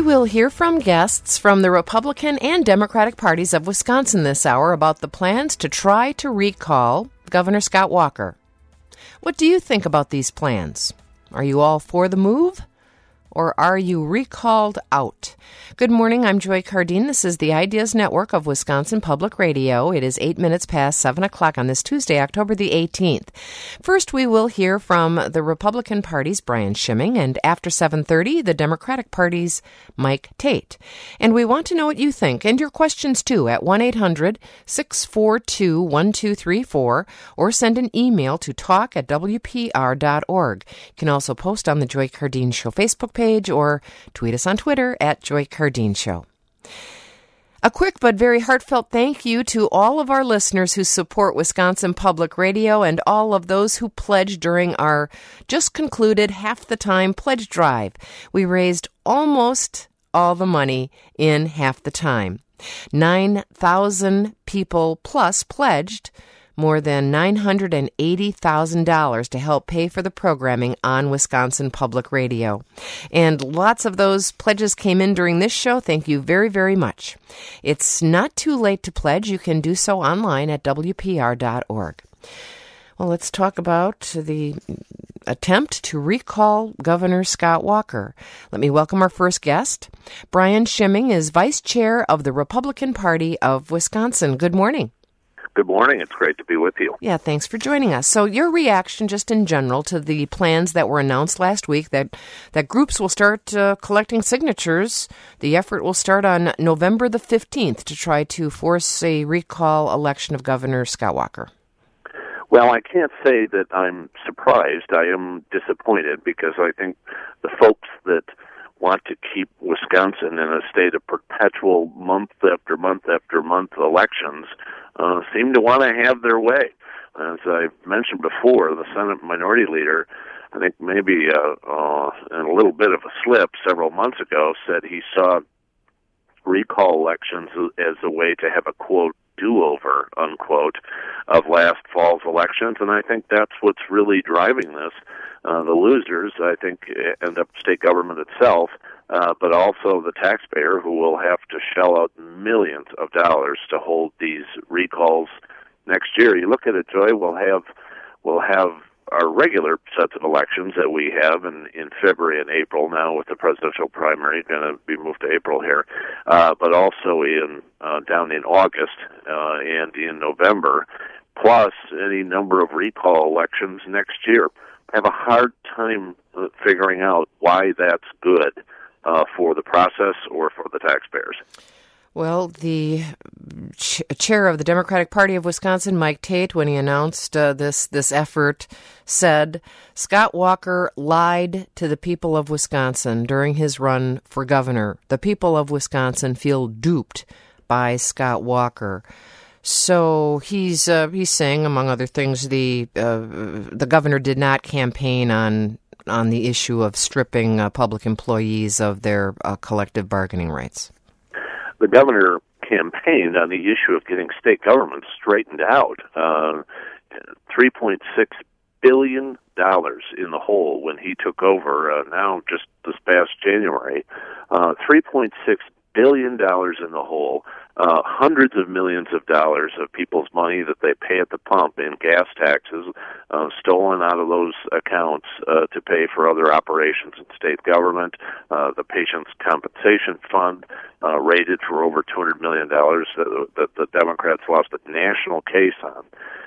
will hear from guests from the Republican and Democratic parties of Wisconsin this hour about the plans to try to recall Governor Scott Walker. What do you think about these plans? Are you all for the move? Or are you recalled out? Good morning, I'm Joy Cardine. This is the Ideas Network of Wisconsin Public Radio. It is 8 minutes past 7 o'clock on this Tuesday, October the 18th. First, we will hear from the Republican Party's Brian Schimming, and after 7:30, the Democratic Party's Mike Tate. And we want to know what you think, and your questions too, at 1-800-642-1234, or send an email to talk@wpr.org. You can also post on the Joy Cardine Show Facebook page, or tweet us on Twitter at Joy Cardine Show. A quick but very heartfelt thank you to all of our listeners who support Wisconsin Public Radio and all of those who pledged during our just concluded Half the Time pledge drive. We raised almost all the money in half the time. 9,000 people plus pledged more than $980,000 to help pay for the programming on Wisconsin Public Radio. And lots of those pledges came in during this show. Thank you very, very much. It's not too late to pledge. You can do so online at WPR.org. Well, let's talk about the attempt to recall Governor Scott Walker. Let me welcome our first guest. Brian Schimming is Vice Chair of the Republican Party of Wisconsin. Good morning. Good morning. It's great to be with you. Yeah, thanks for joining us. So your reaction just in general to the plans that were announced last week that groups will start collecting signatures. The effort will start on November the 15th to try to force a recall election of Governor Scott Walker. Well, I can't say that I'm surprised. I am disappointed because I think the folks that want to keep Wisconsin in a state of perpetual month after month after month elections seem to want to have their way. As I mentioned before, the Senate Minority Leader, I think maybe in a little bit of a slip several months ago, said he saw recall elections as a way to have a, quote, do-over, unquote, of last fall's elections, and I think that's what's really driving this. The losers, I think, end up state government itself, but also the taxpayer, who will have to shell out millions of dollars to hold these recalls next year. You look at it, Joy, we'll have our regular sets of elections that we have in February and April now, with the presidential primary going to be moved to April here, but also down in August and in November, plus any number of recall elections next year. I have a hard time figuring out why that's good for the process or for the taxpayers. Well, the chair of the Democratic Party of Wisconsin, Mike Tate, when he announced this effort, said Scott Walker lied to the people of Wisconsin during his run for governor. The people of Wisconsin feel duped by Scott Walker. So he's saying, among other things, the governor did not campaign on the issue of stripping public employees of their collective bargaining rights. The governor campaigned on the issue of getting state government straightened out. $3.6 billion in the hole when he took over, now just this past January. $3.6 billion in the hole. Hundreds of millions of dollars of people's money that they pay at the pump in gas taxes, stolen out of those accounts to pay for other operations in state government. The Patients' Compensation Fund, rated for over $200 million that the Democrats lost a national case on.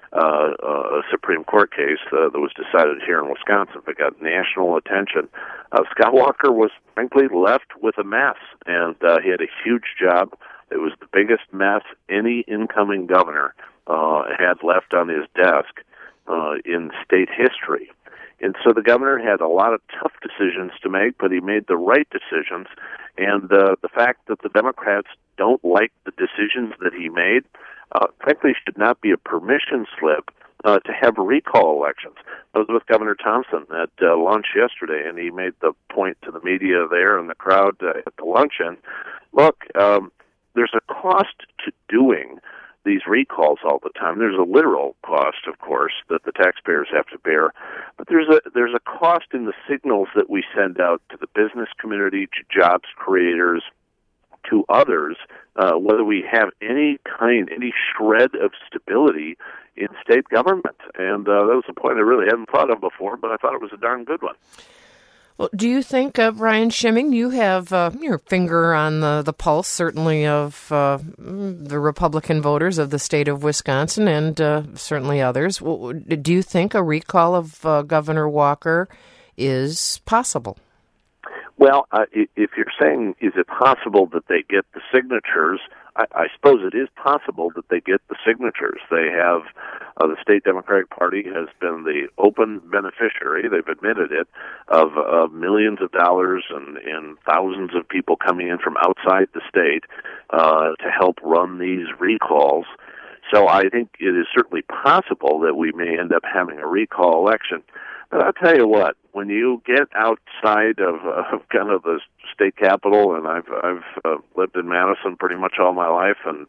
A Supreme Court case that was decided here in Wisconsin but got national attention. Scott Walker was, frankly, left with a mess, and he had a huge job. It was the biggest mess any incoming governor had left on his desk in state history. And so the governor had a lot of tough decisions to make, but he made the right decisions. And the fact that the Democrats don't like the decisions that he made, frankly, should not be a permission slip to have recall elections. I was with Governor Thompson at lunch yesterday, and he made the point to the media there and the crowd at the luncheon, look, there's a cost to doing these recalls all the time. There's a literal cost, of course, that the taxpayers have to bear, but there's a cost in the signals that we send out to the business community, to jobs creators, to others, whether we have any shred of stability in state government. And that was a point I really hadn't thought of before, but I thought it was a darn good one. Well, do you think, Brian Schimming, you have your finger on the pulse, certainly, of the Republican voters of the state of Wisconsin and certainly others. Do you think a recall of Governor Walker is possible? Well, if you're saying, is it possible that they get the signatures, I suppose it is possible that they get the signatures. They have, the State Democratic Party has been the open beneficiary, they've admitted it, of millions of dollars and thousands of people coming in from outside the state to help run these recalls. So I think it is certainly possible that we may end up having a recall election. But I'll tell you what, when you get outside of kind of the state capitol, and I've lived in Madison pretty much all my life, and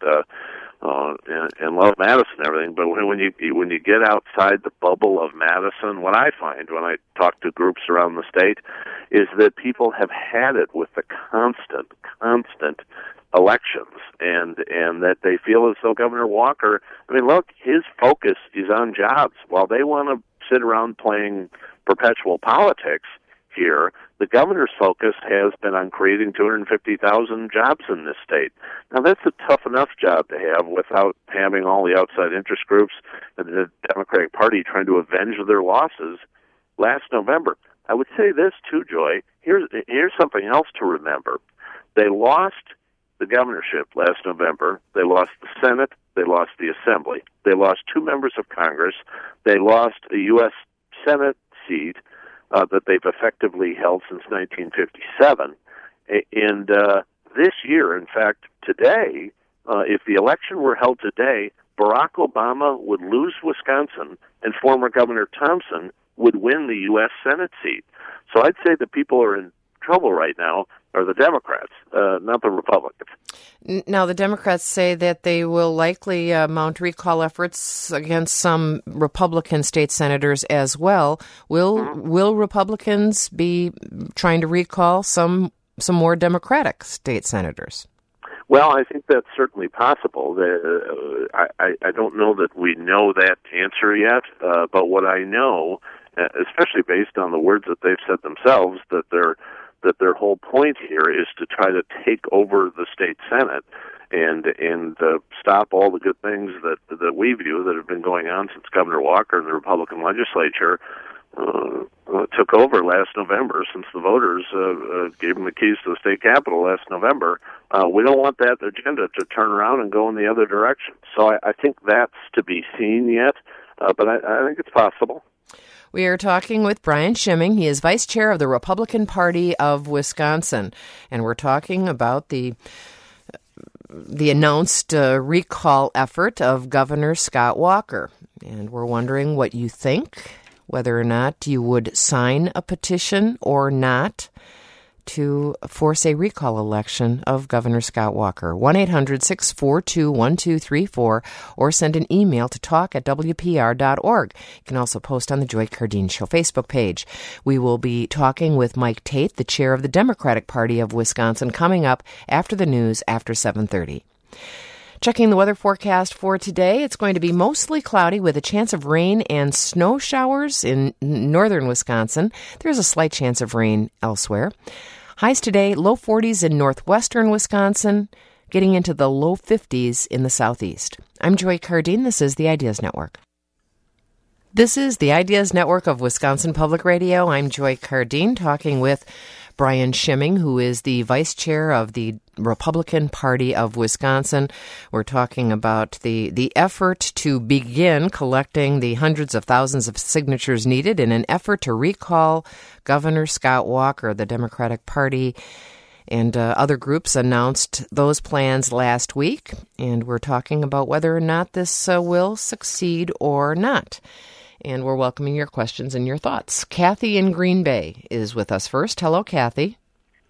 love Madison and everything. But when you get outside the bubble of Madison, what I find when I talk to groups around the state is that people have had it with the constant elections, and that they feel as though Governor Walker, I mean, look, his focus is on jobs. While they want to sit around playing perpetual politics here, the governor's focus has been on creating 250,000 jobs in this state. Now, that's a tough enough job to have without having all the outside interest groups and the Democratic Party trying to avenge their losses last November. I would say this, too, Joy. Here's something else to remember. They lost the governorship last November. They lost the Senate. They lost the Assembly. They lost 2 members of Congress. They lost a U.S. Senate seat that they've effectively held since 1957. And this year, in fact, today, if the election were held today, Barack Obama would lose Wisconsin, and former Governor Thompson would win the U.S. Senate seat. So I'd say the people are in trouble right now are the Democrats, not the Republicans. Now, the Democrats say that they will likely mount recall efforts against some Republican state senators as well. Will Republicans be trying to recall some more Democratic state senators? Well, I think that's certainly possible. I don't know that we know that answer yet, but what I know, especially based on the words that they've said themselves, that their whole point here is to try to take over the state Senate and stop all the good things that we view that have been going on since Governor Walker and the Republican legislature took over last November, since the voters gave them the keys to the state capitol last November. We don't want that agenda to turn around and go in the other direction. So I think that's to be seen yet, but I think it's possible. We are talking with Brian Schimming. He is vice chair of the Republican Party of Wisconsin, and we're talking about the announced recall effort of Governor Scott Walker. And we're wondering what you think, whether or not you would sign a petition or not to force a recall election of Governor Scott Walker. 1-800-642-1234 or send an email to talk@wpr.org. You can also post on the Joy Cardeen Show Facebook page. We will be talking with Mike Tate, the chair of the Democratic Party of Wisconsin, coming up after the news after 7:30. Checking the weather forecast for today, it's going to be mostly cloudy with a chance of rain and snow showers in northern Wisconsin. There's a slight chance of rain elsewhere. Highs today, low 40s in northwestern Wisconsin, getting into the low 50s in the southeast. I'm Joy Cardeen. This is the Ideas Network. This is the Ideas Network of Wisconsin Public Radio. I'm Joy Cardeen, talking with Brian Schimming, who is the vice chair of the Republican Party of Wisconsin. We're talking about the effort to begin collecting the hundreds of thousands of signatures needed in an effort to recall Governor Scott Walker. The Democratic Party and other groups announced those plans last week, and we're talking about whether or not this will succeed or not. And we're welcoming your questions and your thoughts. Kathy in Green Bay is with us first. Hello, Kathy. Hi.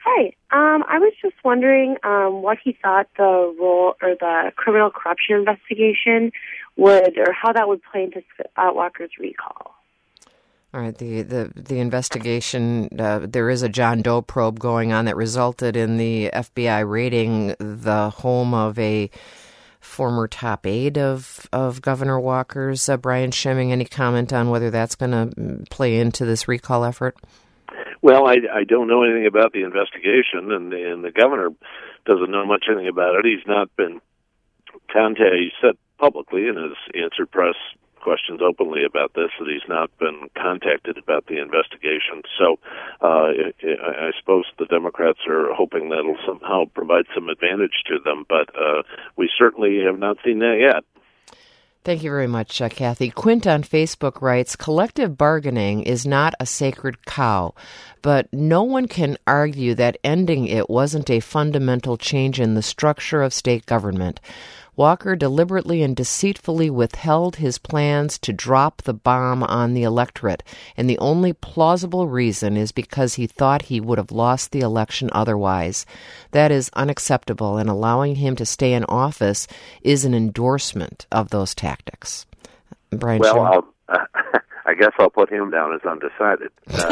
I was just wondering what he thought the role or the criminal corruption investigation would, or how that would play into Scott Walker's recall. All right, the investigation, there is a John Doe probe going on that resulted in the FBI raiding the home of a former top aide of Governor Walker's. Brian Schimming, any comment on whether that's going to play into this recall effort? Well, I don't know anything about the investigation, and the governor doesn't know much anything about it. He's not been contacted. He said publicly and has answered press questions openly about this, that he's not been contacted about the investigation. So I suppose the Democrats are hoping that'll somehow provide some advantage to them, but we certainly have not seen that yet. Thank you very much, Kathy. Quint on Facebook writes, collective bargaining is not a sacred cow, but no one can argue that ending it wasn't a fundamental change in the structure of state government. Walker deliberately and deceitfully withheld his plans to drop the bomb on the electorate, and the only plausible reason is because he thought he would have lost the election otherwise. That is unacceptable, and allowing him to stay in office is an endorsement of those tactics. Brian Schimming? I guess I'll put him down as undecided.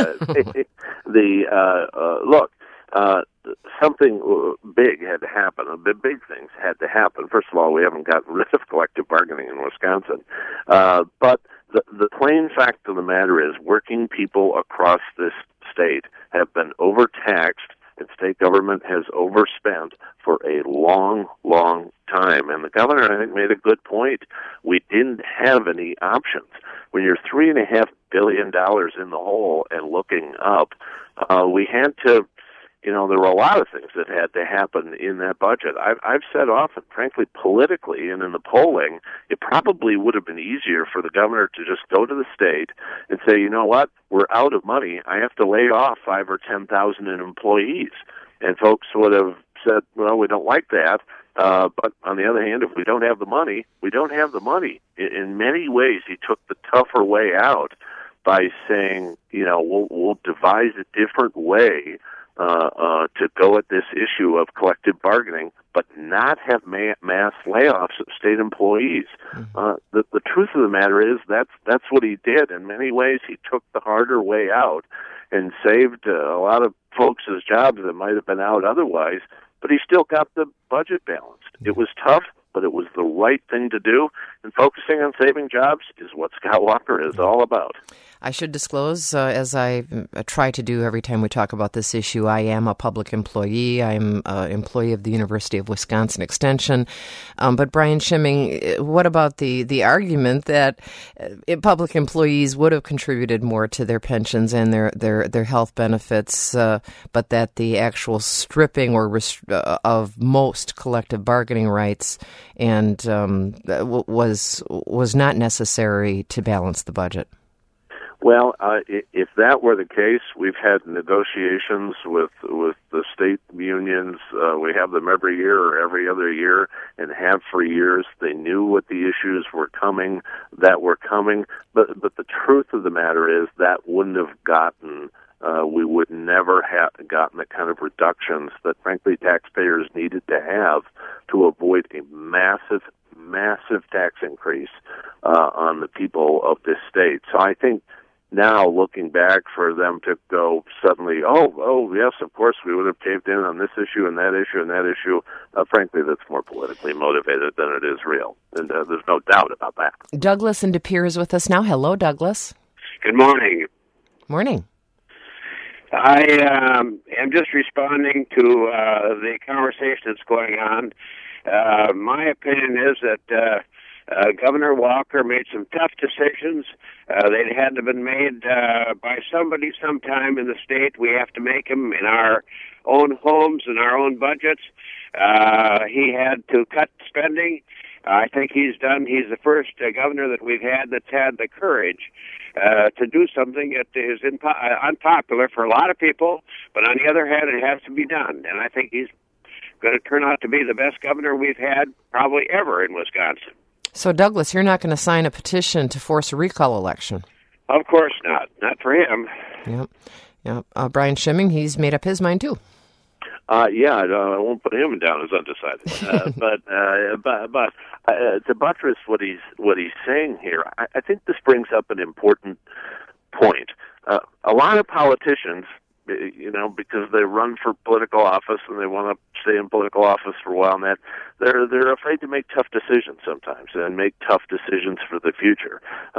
Look, something big had to happen. Big things had to happen. First of all, we haven't gotten rid of collective bargaining in Wisconsin. But the plain fact of the matter is working people across this state have been overtaxed, and state government has overspent for a long, long time. And the governor, I think, made a good point. We didn't have any options. When you're $3.5 billion in the hole and looking up, we had to, there were a lot of things that had to happen in that budget. I've said often, frankly, politically and in the polling, it probably would have been easier for the governor to just go to the state and say, you know what, we're out of money. I have to lay off 5,000 or 10,000 employees. And folks would have said, well, we don't like that. But on the other hand, if we don't have the money, we don't have the money. In many ways, he took the tougher way out by saying, we'll devise a different way to go at this issue of collective bargaining, but not have mass layoffs of state employees. The truth of the matter is that's what he did. In many ways, he took the harder way out and saved a lot of folks' jobs that might have been out otherwise, but he still got the budget balanced. It was tough, but it was the right thing to do, and focusing on saving jobs is what Scott Walker is all about. I should disclose, as I try to do every time we talk about this issue, I am a public employee. I'm an employee of the University of Wisconsin Extension. But Brian Schimming, what about the argument that public employees would have contributed more to their pensions and their health benefits, but that the actual stripping of most collective bargaining rights and was not necessary to balance the budget? Well, if that were the case, we've had negotiations with the state unions. We have them every year or every other year, and have for years. They knew what the issues were coming, But the truth of the matter is that wouldn't have gotten. We would never have gotten the kind of reductions that, frankly, taxpayers needed to have to avoid a massive tax increase on the people of this state. So I think now, looking back, for them to go suddenly, oh, yes, of course, we would have caved in on this issue and that issue and that issue, frankly, that's more politically motivated than it is real. And there's no doubt about that. Douglas in De Pere is with us now. Hello, Douglas. Good morning. Morning. I am just responding to the conversation that's going on. My opinion is that Governor Walker made some tough decisions. They had to have been made by somebody sometime in the state. We have to make them in our own homes and our own budgets. He had to cut spending. I think he's the first governor that we've had that's had the courage to do something that is unpopular for a lot of people, but on the other hand, it has to be done. And I think he's going to turn out to be the best governor we've had probably ever in Wisconsin. So, Douglas, you're not going to sign a petition to force a recall election? Of course not. Not for him. Yep. Brian Schimming, he's made up his mind, too. Yeah, I won't put him down as undecided. But to buttress what he's saying here, I think this brings up an important point. A lot of politicians, because they run for political office and they want to stay in political office for a while, and that they're afraid to make tough decisions sometimes and make tough decisions for the future.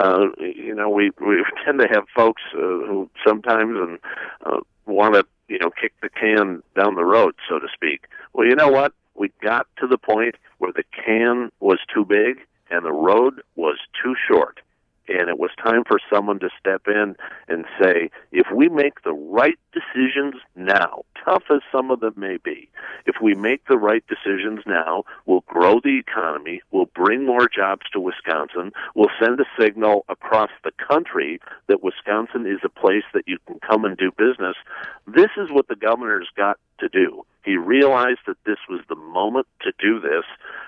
We tend to have folks who sometimes want to kick the can down the road, so to speak. Well, you know what? We got to the point where the can was too big and the road was too short. And it was time for someone to step in and say, if we make the right decisions now, tough as some of them may be, if we make the right decisions now, we'll grow the economy, we'll bring more jobs to Wisconsin, we'll send a signal across the country that Wisconsin is a place that you can come and do business. This is what the governor's got to do. He realized that this was the moment to do this,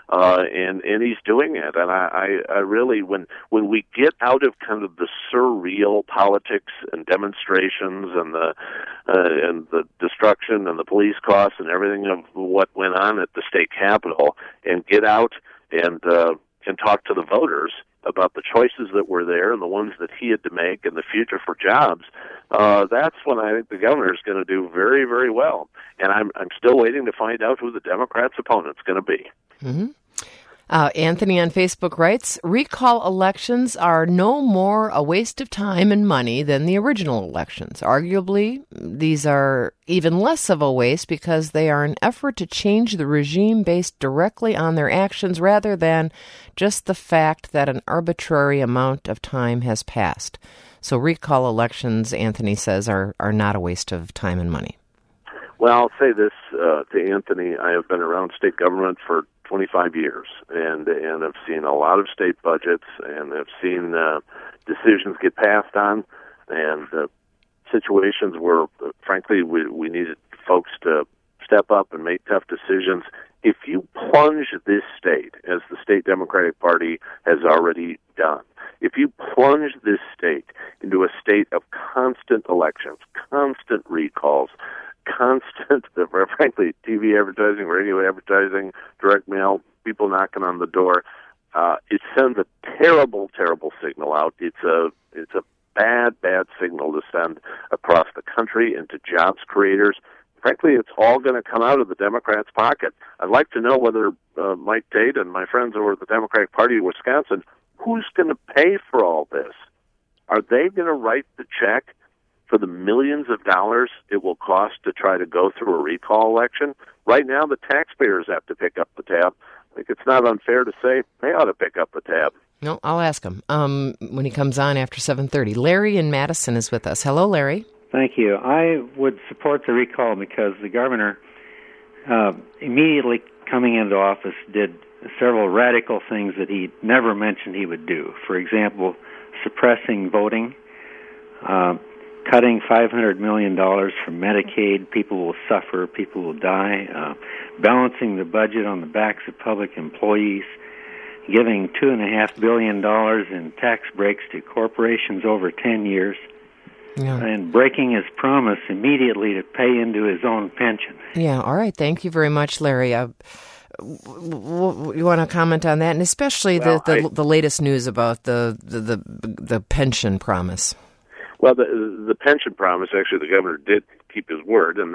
and he's doing it. And I really, when we get out of kind of the surreal politics and demonstrations and the destruction and the police costs and everything of what went on at the state capitol, and get out and talk to the voters about the choices that were there and the ones that he had to make and the future for jobs, that's when I think the governor is going to do very, very well. And I'm still waiting to find out who the Democrats' opponent's going to be. Mm-hmm. Anthony on Facebook writes, recall elections are no more a waste of time and money than the original elections. Arguably, these are even less of a waste because they are an effort to change the regime based directly on their actions rather than just the fact that an arbitrary amount of time has passed. So recall elections, Anthony says, are not a waste of time and money. Well, I'll say this to Anthony. I have been around state government for 25 years, and I've seen a lot of state budgets, and I've seen decisions get passed on, and situations where, frankly, we needed folks to step up and make tough decisions. If you plunge this state, as the state Democratic Party has already done, if you plunge this state into a state of constant elections, constant recalls, constant, frankly, TV advertising, radio advertising, direct mail, people knocking on the door, it sends a terrible, terrible signal out. It's a bad signal to send across the country and to jobs creators. Frankly, it's all going to come out of the Democrats' pocket. I'd like to know whether Mike Tate and my friends over at the Democratic Party of Wisconsin, who's going to pay for all this? Are they going to write the check for the millions of dollars it will cost to try to go through a recall election? Right now, the taxpayers have to pick up the tab. I think it's not unfair to say they ought to pick up the tab. No, I'll ask him when he comes on after 7:30. Larry in Madison is with us. Hello, Larry. Thank you. I would support the recall because the governor, immediately coming into office, did several radical things that he never mentioned he would do. For example, suppressing voting, cutting $500 million from Medicaid. People will suffer, people will die, balancing the budget on the backs of public employees, giving $2.5 billion in tax breaks to corporations over 10 years, and breaking his promise immediately to pay into his own pension. Yeah, all right. Thank you very much, Larry. You want to comment on that, and especially the latest news about the pension promise? Well, the pension promise, actually, the governor did keep his word, and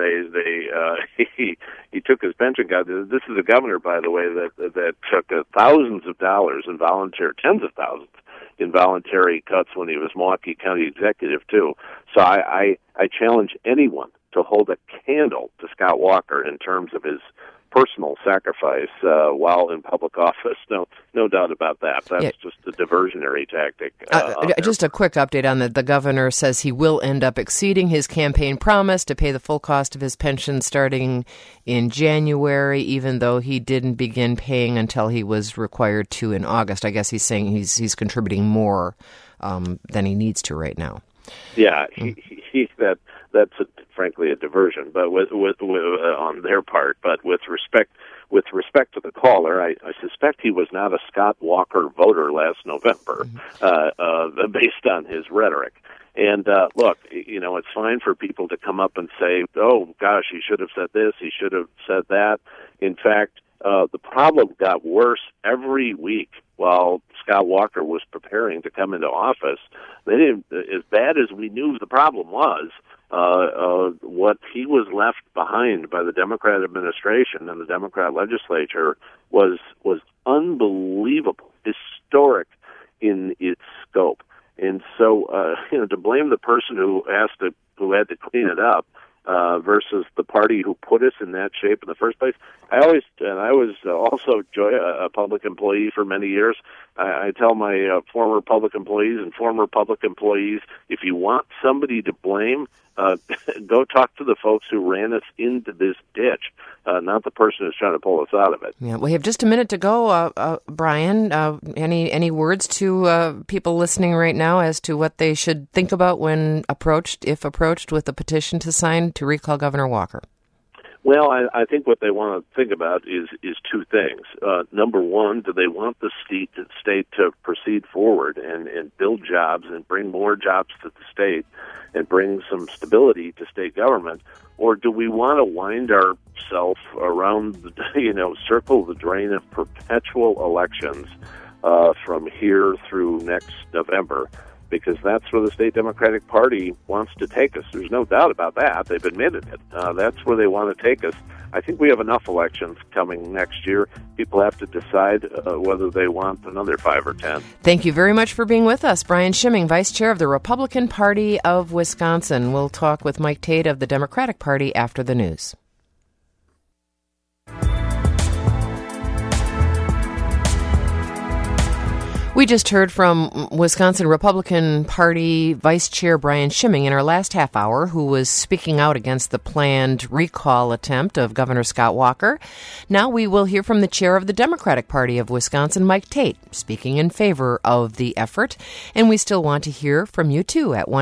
he took his pension cut. This is a governor, by the way, that took thousands of dollars in tens of thousands in voluntary cuts when he was Milwaukee County executive too. So I challenge anyone to hold a candle to Scott Walker in terms of his personal sacrifice while in public office. No doubt about that. That's just a diversionary tactic. Just a quick update on that. The governor says he will end up exceeding his campaign promise to pay the full cost of his pension starting in January, even though he didn't begin paying until he was required to in August. I guess he's saying he's contributing more than he needs to right now. Yeah, that's frankly a diversion, but with on their part. But with respect to the caller, I suspect he was not a Scott Walker voter last November, based on his rhetoric. And look, it's fine for people to come up and say, "Oh gosh, he should have said this, he should have said that." In fact, the problem got worse every week while Scott Walker was preparing to come into office. They didn't, as bad as we knew the problem was, what he was left behind by the Democrat administration and the Democrat legislature was unbelievable, historic in its scope. And so, to blame the person who had to clean it up versus the party who put us in that shape in the first place. I was also a public employee for many years. I tell my former public employees and former public employees, if you want somebody to blame, go talk to the folks who ran us into this ditch, not the person who's trying to pull us out of it. Yeah, we have just a minute to go, Brian. Any words to people listening right now as to what they should think about when if approached with a petition to sign to recall Governor Walker? Well, I think what they want to think about is two things. Number one, do they want the state to proceed forward and build jobs and bring more jobs to the state and bring some stability to state government? Or do we want to wind ourselves around, circle the drain of perpetual elections from here through next November? Because that's where the state Democratic Party wants to take us. There's no doubt about that. They've admitted it. That's where they want to take us. I think we have enough elections coming next year. People have to decide whether they want another 5 or 10. Thank you very much for being with us. Brian Schimming, Vice Chair of the Republican Party of Wisconsin. We'll talk with Mike Tate of the Democratic Party after the news. We just heard from Wisconsin Republican Party Vice Chair Brian Schimming in our last half hour, who was speaking out against the planned recall attempt of Governor Scott Walker. Now we will hear from the chair of the Democratic Party of Wisconsin, Mike Tate, speaking in favor of the effort. And we still want to hear from you, too, at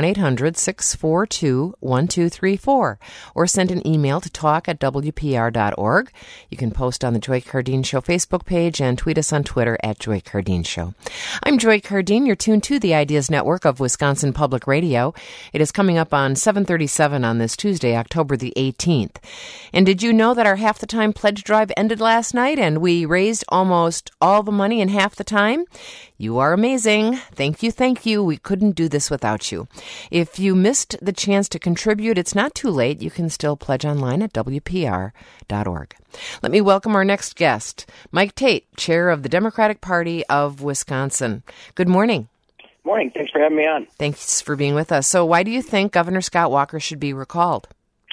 1-800-642-1234, or send an email to talk@wpr.org. You can post on the Joy Cardeen Show Facebook page and tweet us on Twitter at Joy Cardeen Show. I'm Joy Cardeen. You're tuned to the Ideas Network of Wisconsin Public Radio. It is coming up on 7:37 on this Tuesday, October the 18th. And did you know that our Half the Time pledge drive ended last night and we raised almost all the money in half the time? You are amazing. Thank you, thank you. We couldn't do this without you. If you missed the chance to contribute, it's not too late. You can still pledge online at WPR.org. Let me welcome our next guest, Mike Tate, Chair of the Democratic Party of Wisconsin. Good morning. Morning. Thanks for having me on. Thanks for being with us. So why do you think Governor Scott Walker should be recalled?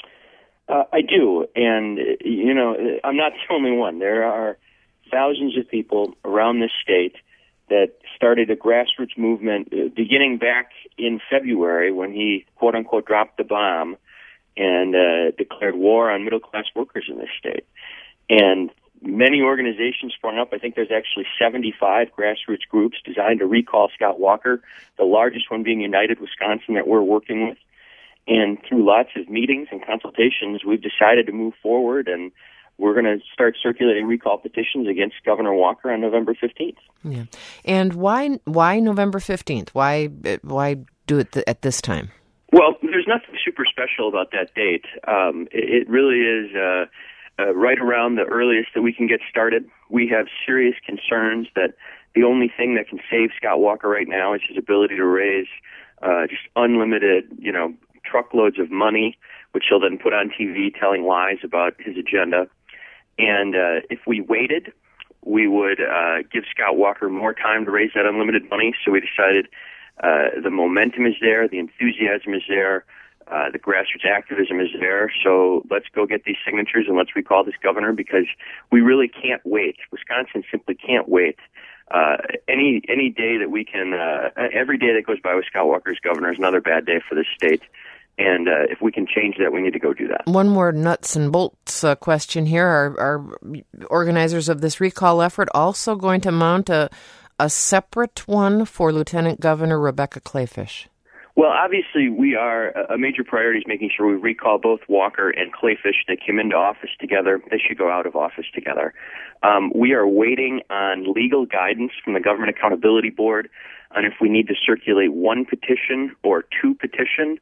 I do. And, I'm not the only one. There are thousands of people around this state that started a grassroots movement beginning back in February when he, quote-unquote, dropped the bomb and declared war on middle-class workers in this state. And many organizations sprung up. I think there's actually 75 grassroots groups designed to recall Scott Walker, the largest one being United Wisconsin that we're working with. And through lots of meetings and consultations, we've decided to move forward, and we're going to start circulating recall petitions against Governor Walker on November 15th. Yeah. And why November 15th? Why do it at this time? Well, there's nothing super special about that date. It really is right around the earliest that we can get started. We have serious concerns that the only thing that can save Scott Walker right now is his ability to raise just unlimited, truckloads of money, which he'll then put on TV telling lies about his agenda. And if we waited, we would give Scott Walker more time to raise that unlimited money. So we decided the momentum is there, the enthusiasm is there, the grassroots activism is there. So let's go get these signatures and let's recall this governor, because we really can't wait. Wisconsin simply can't wait. Any day that we can, every day that goes by with Scott Walker as governor is another bad day for this state. And if we can change that, we need to go do that. One more nuts and bolts question here. Are organizers of this recall effort also going to mount a separate one for Lieutenant Governor Rebecca Kleefisch? Well, obviously, a major priority is making sure we recall both Walker and Kleefisch. They came into office together. They should go out of office together. We are waiting on legal guidance from the Government Accountability Board on if we need to circulate one petition or two petitions,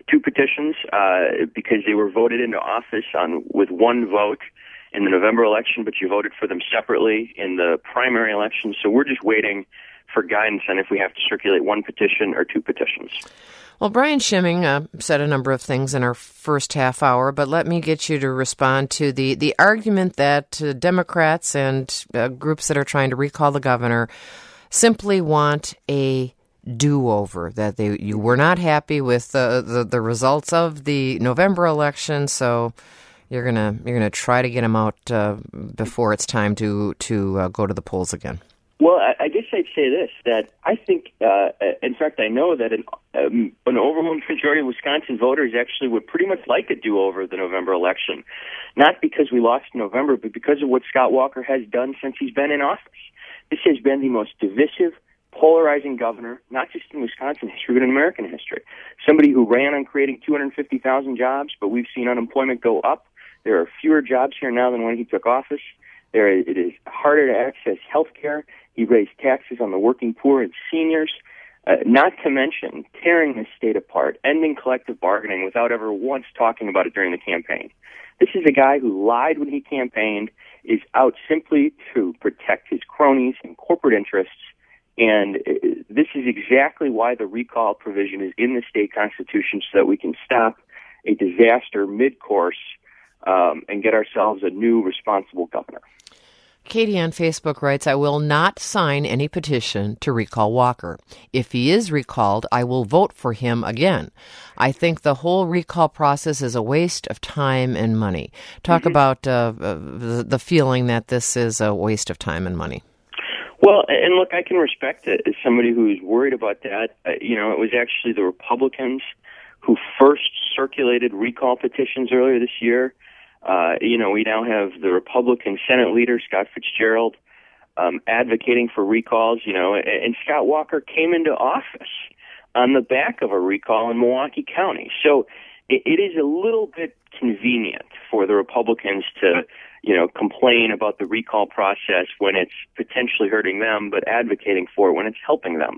because they were voted into office with one vote in the November election, but you voted for them separately in the primary election. So we're just waiting for guidance on if we have to circulate one petition or two petitions. Well, Brian Schimming said a number of things in our first half hour, but let me get you to respond to the argument that Democrats and groups that are trying to recall the governor simply want a do-over, that you were not happy with the results of the November election, so you're gonna try to get him out before it's time to go to the polls again. Well, I guess I'd say this, that I think, in fact, I know that an overwhelming majority of Wisconsin voters actually would pretty much like a do-over of the November election, not because we lost in November, but because of what Scott Walker has done since he's been in office. This has been the most divisive, polarizing governor, not just in Wisconsin history, but in American history. Somebody who ran on creating 250,000 jobs, but we've seen unemployment go up. There are fewer jobs here now than when he took office. It is harder to access health care. He raised taxes on the working poor and seniors, not to mention tearing the state apart, ending collective bargaining without ever once talking about it during the campaign. This is a guy who lied when he campaigned, is out simply to protect his cronies and corporate interests, and this is exactly why the recall provision is in the state constitution, so that we can stop a disaster mid-course and get ourselves a new responsible governor. Katie on Facebook writes, I will not sign any petition to recall Walker. If he is recalled, I will vote for him again. I think the whole recall process is a waste of time and money. Talk about the feeling that this is a waste of time and money. Well, and look, I can respect it as somebody who's worried about that. It was actually the Republicans who first circulated recall petitions earlier this year. We now have the Republican Senate leader, Scott Fitzgerald, advocating for recalls, and Scott Walker came into office on the back of a recall in Milwaukee County. So it is a little bit convenient for the Republicans to, complain about the recall process when it's potentially hurting them, but advocating for it when it's helping them.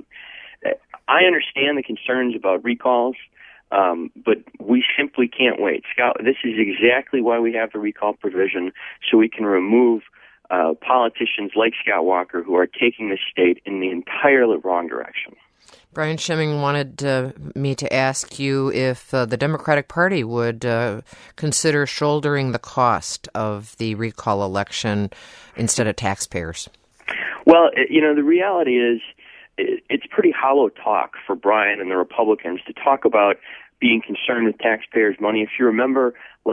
I understand the concerns about recalls. But we simply can't wait. Scott, this is exactly why we have the recall provision, so we can remove politicians like Scott Walker who are taking the state in the entirely wrong direction. Brian Schimming wanted me to ask you if the Democratic Party would consider shouldering the cost of the recall election instead of taxpayers. Well, the reality is, it's pretty hollow talk for Brian and the Republicans to talk about being concerned with taxpayers' money. If you remember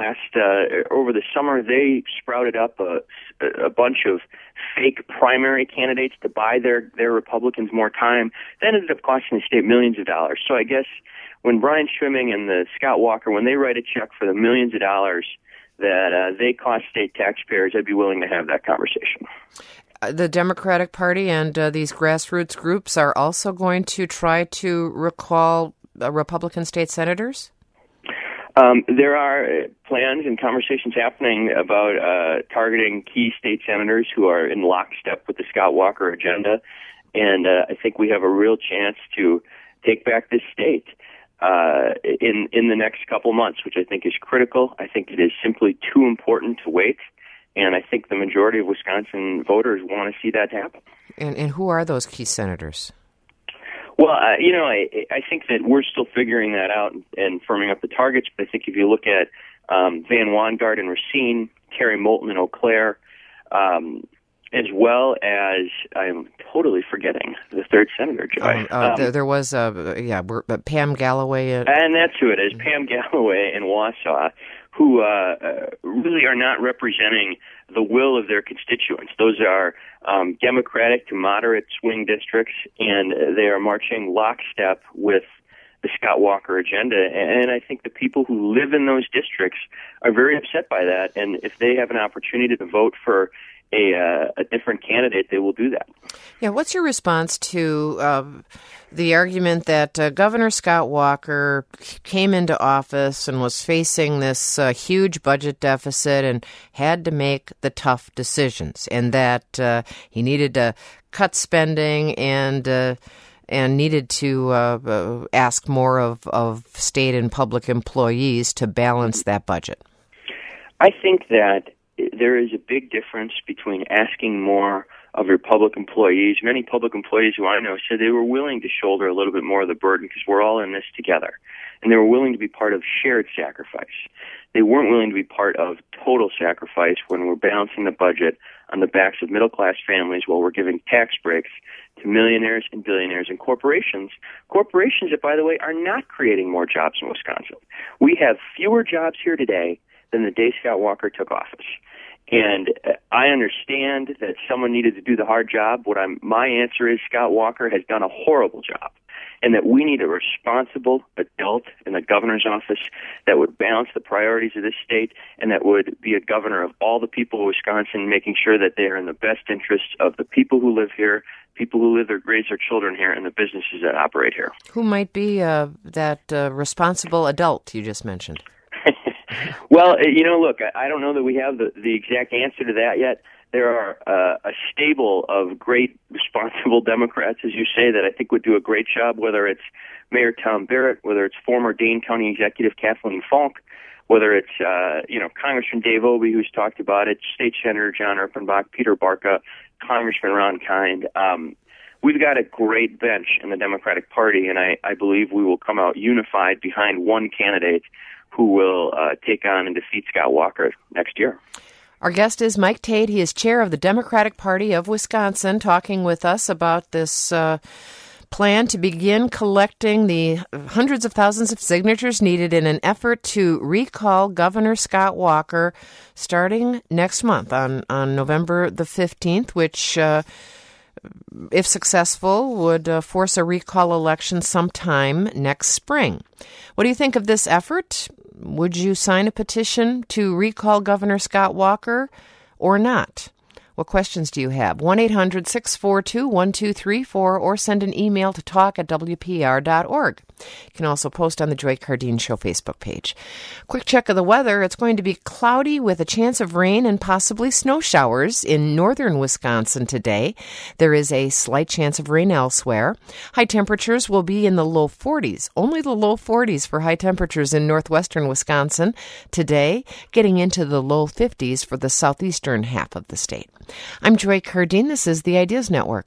over the summer, they sprouted up a bunch of fake primary candidates to buy their Republicans more time. That ended up costing the state millions of dollars. So I guess when Brian Schimming and the Scott Walker, when they write a check for the millions of dollars that they cost state taxpayers, I'd be willing to have that conversation. The Democratic Party and these grassroots groups are also going to try to recall Republican state senators? There are plans and conversations happening about targeting key state senators who are in lockstep with the Scott Walker agenda, and I think we have a real chance to take back this state in the next couple months, which I think is critical. I think it is simply too important to wait. And I think the majority of Wisconsin voters want to see that happen. And who are those key senators? Well, I think that we're still figuring that out and firming up the targets. But I think if you look at Van Wanggaard and Racine, Terry Moulton and Eau Claire, as well as, I'm totally forgetting the third senator, Joy. There was, Pam Galloway. And that's who it is, Pam Galloway in Wausau, who really are not representing the will of their constituents. Those are Democratic to moderate swing districts, and they are marching lockstep with the Scott Walker agenda. And I think the people who live in those districts are very upset by that, and if they have an opportunity to vote for a different candidate, they will do that. Yeah, what's your response to the argument that Governor Scott Walker came into office and was facing this huge budget deficit and had to make the tough decisions, and that he needed to cut spending and and needed to ask more of state and public employees to balance that budget? I think that there is a big difference between asking more of your public employees. Many public employees who I know said they were willing to shoulder a little bit more of the burden because we're all in this together. And they were willing to be part of shared sacrifice. They weren't willing to be part of total sacrifice when we're balancing the budget on the backs of middle-class families while we're giving tax breaks to millionaires and billionaires and corporations. Corporations that, by the way, are not creating more jobs in Wisconsin. We have fewer jobs here today than the day Scott Walker took office. And I understand that someone needed to do the hard job. My answer is Scott Walker has done a horrible job, and that we need a responsible adult in the governor's office that would balance the priorities of this state and that would be a governor of all the people of Wisconsin, making sure that they are in the best interests of the people who live here, people who live or raise their children here, and the businesses that operate here. Who might be that responsible adult you just mentioned? Well, look, I don't know that we have the exact answer to that yet. There are a stable of great, responsible Democrats, as you say, that I think would do a great job, whether it's Mayor Tom Barrett, whether it's former Dane County Executive Kathleen Falk, whether it's, Congressman Dave Obey, who's talked about it, State Senator John Erpenbach, Peter Barca, Congressman Ron Kind. We've got a great bench in the Democratic Party, and I believe we will come out unified behind one candidate who will take on and defeat Scott Walker next year. Our guest is Mike Tate. He is chair of the Democratic Party of Wisconsin, talking with us about this plan to begin collecting the hundreds of thousands of signatures needed in an effort to recall Governor Scott Walker starting next month on November the 15th, which, if successful, would force a recall election sometime next spring. What do you think of this effort? Would you sign a petition to recall Governor Scott Walker or not? What questions do you have? 1-800-642-1234 or send an email to talk@wpr.org. You can also post on the Joy Cardine Show Facebook page. Quick check of the weather. It's going to be cloudy with a chance of rain and possibly snow showers in northern Wisconsin today. There is a slight chance of rain elsewhere. High temperatures will be in the low 40s. Only the low 40s for high temperatures in northwestern Wisconsin today, getting into the low 50s for the southeastern half of the state. I'm Joy Cardine. This is the Ideas Network.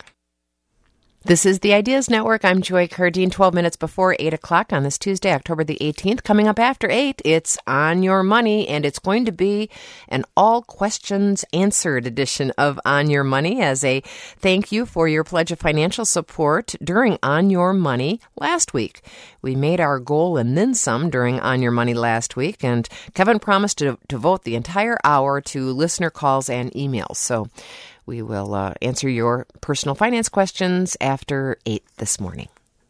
I'm Joy Cardine, 12 minutes before 8 o'clock on this Tuesday, October the 18th. Coming up after 8, it's On Your Money, and it's going to be an all questions answered edition of On Your Money as a thank you for your pledge of financial support during On Your Money last week. We made our goal and then some during On Your Money last week, and Kevin promised to devote the entire hour to listener calls and emails. So we will answer your personal finance questions after 8 this morning.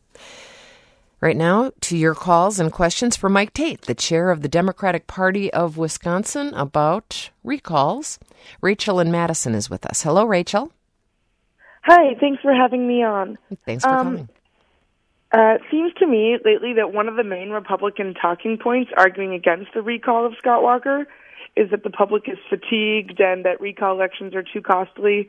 Right now, to your calls and questions for Mike Tate, the chair of the Democratic Party of Wisconsin, about recalls. Rachel in Madison is with us. Hello, Rachel. Hi, thanks for having me on. Thanks for coming. It seems to me lately that one of the main Republican talking points arguing against the recall of Scott Walker is that the public is fatigued and that recall elections are too costly.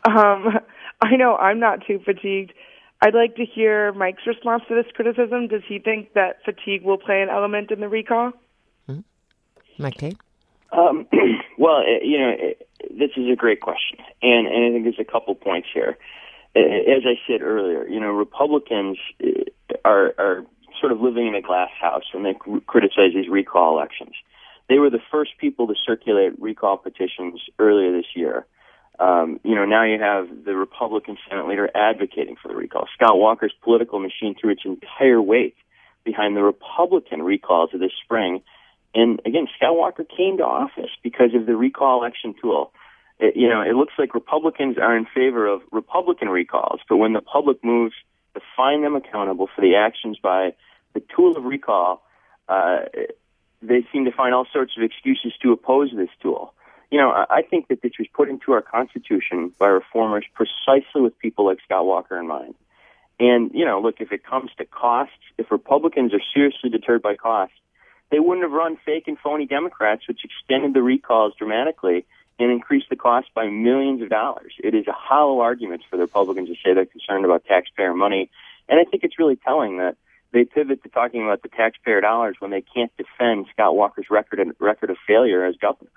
I know I'm not too fatigued. I'd like to hear Mike's response to this criticism. Does he think that fatigue will play an element in the recall? Mm-hmm. Mike Tate? Well, this is a great question, and I think there's a couple points here. As I said earlier, Republicans are sort of living in a glass house when they criticize these recall elections. They were the first people to circulate recall petitions earlier this year. Now you have the Republican Senate leader advocating for the recall. Scott Walker's political machine threw its entire weight behind the Republican recalls of this spring. And again, Scott Walker came to office because of the recall election tool. It looks like Republicans are in favor of Republican recalls, but when the public moves to find them accountable for the actions by the tool of recall, they seem to find all sorts of excuses to oppose this tool. I think that this was put into our Constitution by reformers precisely with people like Scott Walker in mind. And, look, if it comes to costs, if Republicans are seriously deterred by costs, they wouldn't have run fake and phony Democrats, which extended the recalls dramatically and increased the cost by millions of dollars. It is a hollow argument for the Republicans to say they're concerned about taxpayer money And I think it's really telling that they pivot to talking about the taxpayer dollars when they can't defend Scott Walker's record of failure as governor.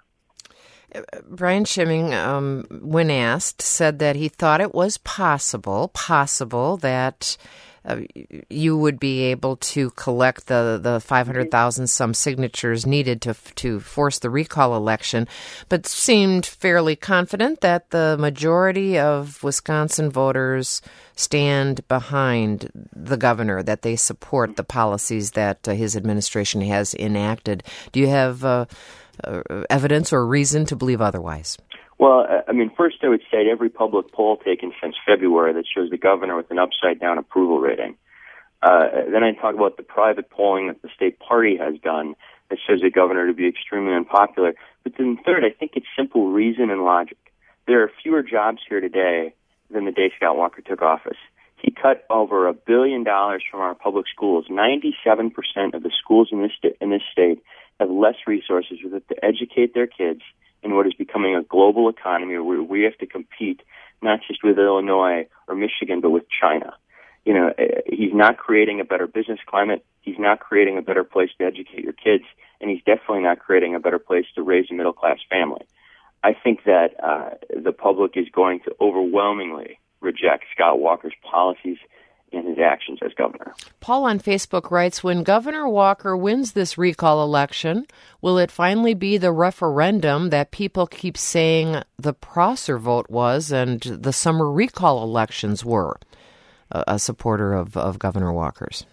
Brian Schimming, when asked, said that he thought it was possible that you would be able to collect the 500,000 some signatures needed to force the recall election, but seemed fairly confident that the majority of Wisconsin voters stand behind the governor, that they support the policies that his administration has enacted. Do you have evidence or reason to believe otherwise? Well, first I would say every public poll taken since February that shows the governor with an upside-down approval rating. Then I talk about the private polling that the state party has done that shows the governor to be extremely unpopular. But then third, I think it's simple reason and logic. There are fewer jobs here today than the day Scott Walker took office. He cut over $1 billion from our public schools. 97% of the schools in this state have less resources with it to educate their kids in what is becoming a global economy where we have to compete not just with Illinois or Michigan, but with China. He's not creating a better business climate. He's not creating a better place to educate your kids, and he's definitely not creating a better place to raise a middle-class family. I think that the public is going to overwhelmingly reject Scott Walker's policies and his actions as governor. Paul on Facebook writes, when Governor Walker wins this recall election, will it finally be the referendum that people keep saying the Prosser vote was and the summer recall elections were? A supporter of Governor Walker's.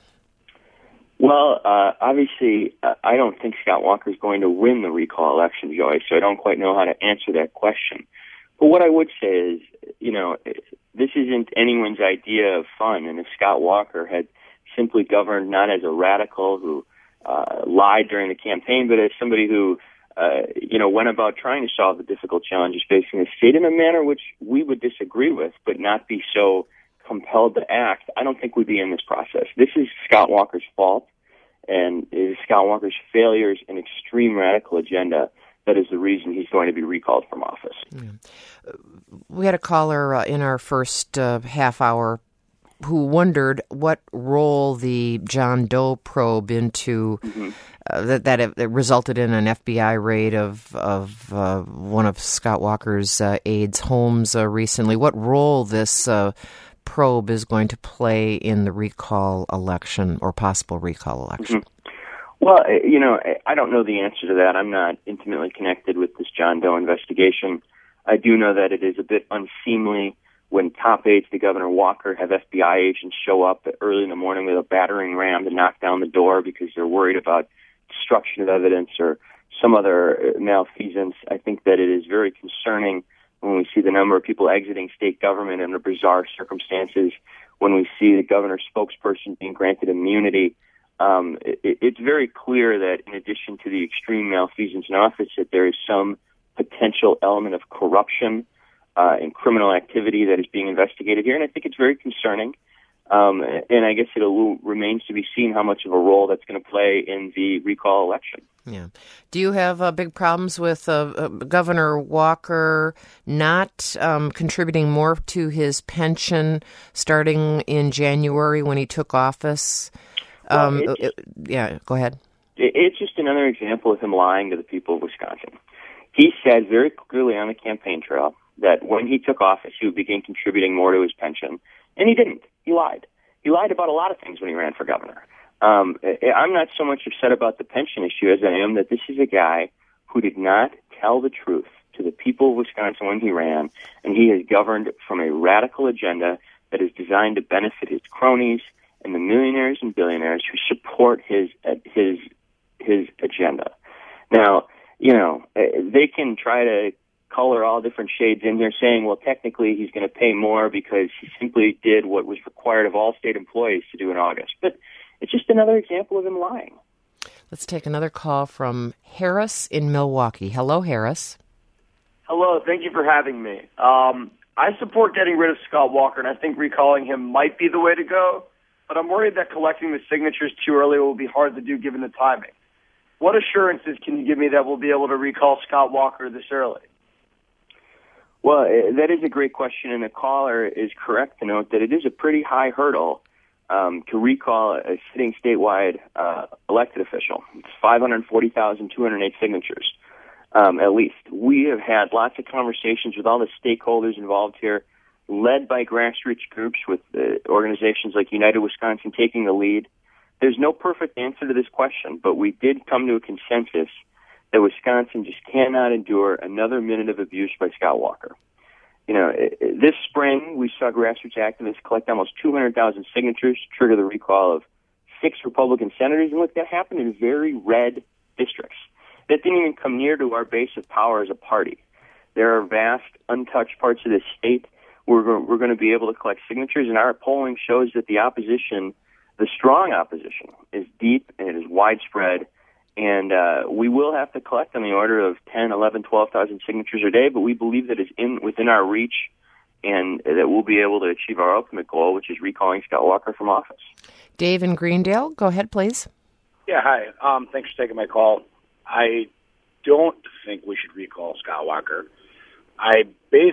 Well, obviously, I don't think Scott Walker is going to win the recall election, Joy, so I don't quite know how to answer that question. But what I would say is, this isn't anyone's idea of fun, and if Scott Walker had simply governed not as a radical who lied during the campaign, but as somebody who, went about trying to solve the difficult challenges facing the state in a manner which we would disagree with, but not be so compelled to act, I don't think we'd be in this process. This is Scott Walker's fault, and it is Scott Walker's failures and extreme radical agenda that is the reason he's going to be recalled from office. Yeah. We had a caller in our first half hour who wondered what role the John Doe probe into that it resulted in an FBI raid of one of Scott Walker's aides' homes recently. What role this probe is going to play in the recall election or possible recall election? Well, I don't know the answer to that. I'm not intimately connected with this John Doe investigation. I do know that it is a bit unseemly when top aides to Governor Walker have FBI agents show up early in the morning with a battering ram to knock down the door because they're worried about destruction of evidence or some other malfeasance. I think that it is very concerning when we see the number of people exiting state government under bizarre circumstances, when we see the governor's spokesperson being granted immunity. It's very clear that in addition to the extreme malfeasance in office, that there is some potential element of corruption and criminal activity that is being investigated here, and I think it's very concerning. And I guess it remains to be seen how much of a role that's going to play in the recall election. Yeah. Do you have big problems with Governor Walker not contributing more to his pension starting in January when he took office? Go ahead. It's just another example of him lying to the people of Wisconsin. He said very clearly on the campaign trail that when he took office, he would begin contributing more to his pension, and he didn't. He lied. He lied about a lot of things when he ran for governor. I'm not so much upset about the pension issue as I am that this is a guy who did not tell the truth to the people of Wisconsin when he ran, and he has governed from a radical agenda that is designed to benefit his cronies and the millionaires and billionaires who support his agenda. Now, they can try to color all different shades in here saying, well, technically he's going to pay more because he simply did what was required of all state employees to do in August. But it's just another example of him lying. Let's take another call from Harris in Milwaukee. Hello, Harris. Hello. Thank you for having me. I support getting rid of Scott Walker, and I think recalling him might be the way to go, but I'm worried that collecting the signatures too early will be hard to do given the timing. What assurances can you give me that we'll be able to recall Scott Walker this early? Well, that is a great question, and the caller is correct to note that it is a pretty high hurdle. to recall a sitting statewide elected official. It's 540,208 signatures, at least. We have had lots of conversations with all the stakeholders involved here, led by grassroots groups with organizations like United Wisconsin taking the lead. There's no perfect answer to this question, but we did come to a consensus that Wisconsin just cannot endure another minute of abuse by Scott Walker. You know, this spring we saw grassroots activists collect almost 200,000 signatures to trigger the recall of 6 Republican senators, and look, that happened in very red districts. That didn't even come near to our base of power as a party. There are vast, untouched parts of this state where we're going to be able to collect signatures, and our polling shows that the opposition, the strong opposition, is deep and it is widespread, and we will have to collect on the order of 10, 11, 12,000 signatures a day, but we believe that it's within our reach and that we'll be able to achieve our ultimate goal, which is recalling Scott Walker from office. Dave in Greendale, go ahead, please. Yeah, hi. Thanks for taking my call. I don't think we should recall Scott Walker. I've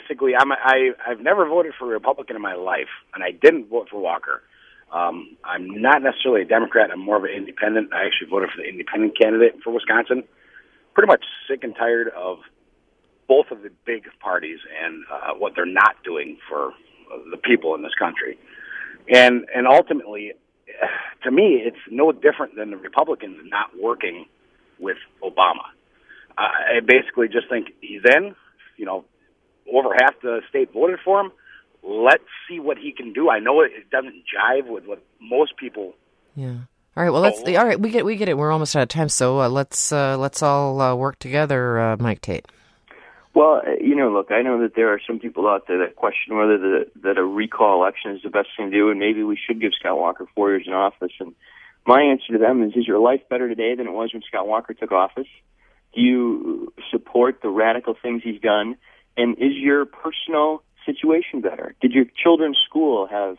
never voted for a Republican in my life, and I didn't vote for Walker. I'm not necessarily a Democrat. I'm more of an independent. I actually voted for the independent candidate for Wisconsin. Pretty much sick and tired of both of the big parties and what they're not doing for the people in this country. And ultimately, to me, it's no different than the Republicans not working with Obama. I basically just think he's in, over half the state voted for him. Let's see what he can do. I know it doesn't jive with what most people. Yeah. All right. Well, all right. We get it. We're almost out of time. So let's all work together, Mike Tate. Well, look, I know that there are some people out there that question whether that a recall election is the best thing to do, and maybe we should give Scott Walker 4 years in office. And my answer to them is your life better today than it was when Scott Walker took office? Do you support the radical things he's done? And is your personal situation better? Did your children's school have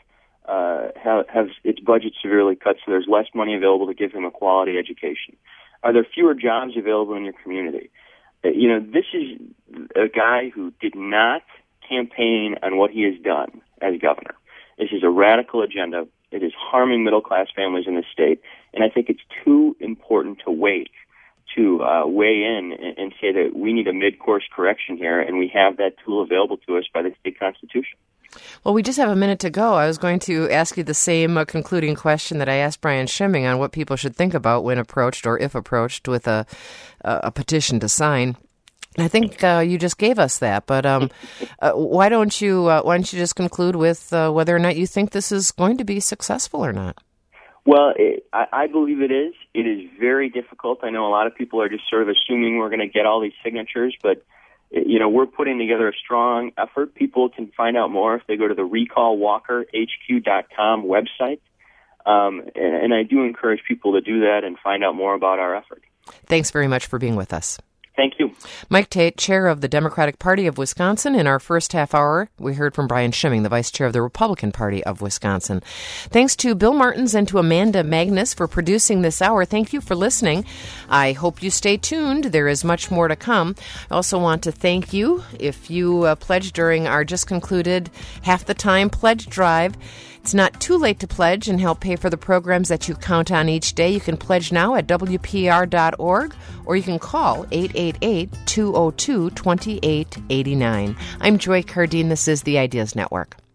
its budget severely cut so there's less money available to give him a quality education? Are there fewer jobs available in your community? This is a guy who did not campaign on what he has done as governor. This is a radical agenda. It is harming middle-class families in this state, and I think it's too important to wait to weigh in and say that we need a mid-course correction here, and we have that tool available to us by the state constitution. Well, we just have a minute to go. I was going to ask you the same concluding question that I asked Brian Schimming on what people should think about when approached or if approached with a petition to sign. I think you just gave us that, but why don't you just conclude with whether or not you think this is going to be successful or not? Well, I believe it is. It is very difficult. I know a lot of people are just sort of assuming we're going to get all these signatures, but we're putting together a strong effort. People can find out more if they go to the recallwalkerhq.com website, and I do encourage people to do that and find out more about our effort. Thanks very much for being with us. Thank you. Mike Tate, chair of the Democratic Party of Wisconsin. In our first half hour, we heard from Brian Schimming, the vice chair of the Republican Party of Wisconsin. Thanks to Bill Martins and to Amanda Magnus for producing this hour. Thank you for listening. I hope you stay tuned. There is much more to come. I also want to thank you if you pledged during our just concluded Half the Time pledge drive. It's not too late to pledge and help pay for the programs that you count on each day. You can pledge now at WPR.org, or you can call 888-202-2889. I'm Joy Cardine. This is the Ideas Network.